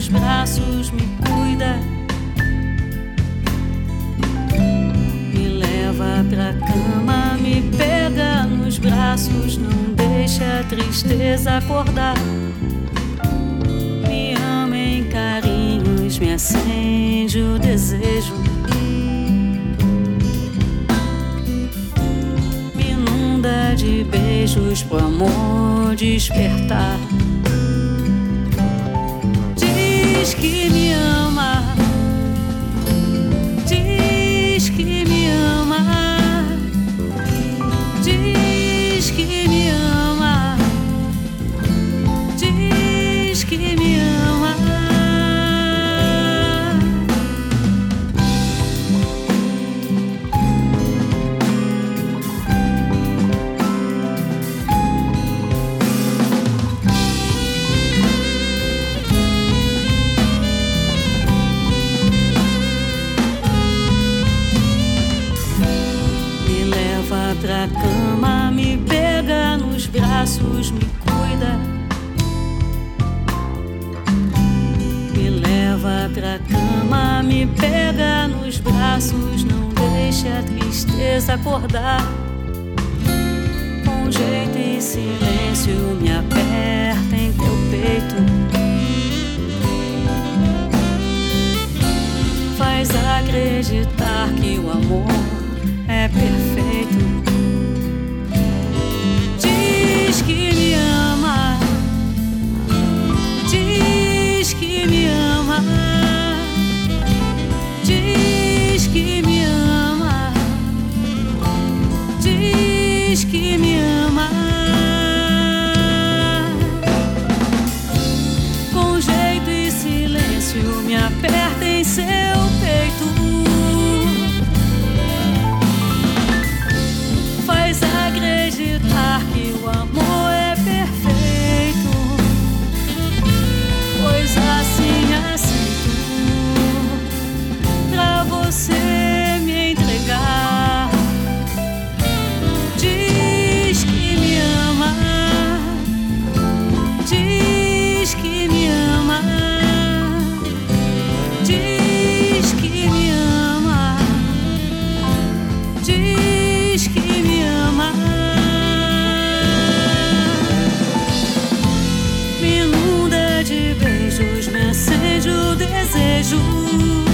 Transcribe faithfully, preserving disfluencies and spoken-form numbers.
nos braços, me cuida, me leva pra cama, me pega nos braços, não deixa a tristeza acordar. Me ama em carinhos, me acende o desejo, me inunda de beijos pro amor despertar. Diz que me ama, diz que me ama, diz que me ama, diz que me ama. Pra cama, me pega nos braços, me cuida, me leva pra cama, me pega nos braços, não deixa a tristeza acordar. Com jeito e silêncio me aperta em teu peito, faz acreditar que o amor é perfeito. Diz que me ama, diz que me ama, diz que me ama, diz que me ama. Com jeito e silêncio me aperta em seu peito, faz acreditar que o amor é perfeito, pois assim aceito pra você me entregar. Diz que me ama, diz que me ama, diz que me ama, diz que me ama. Me inunda de beijos, me acende o desejo,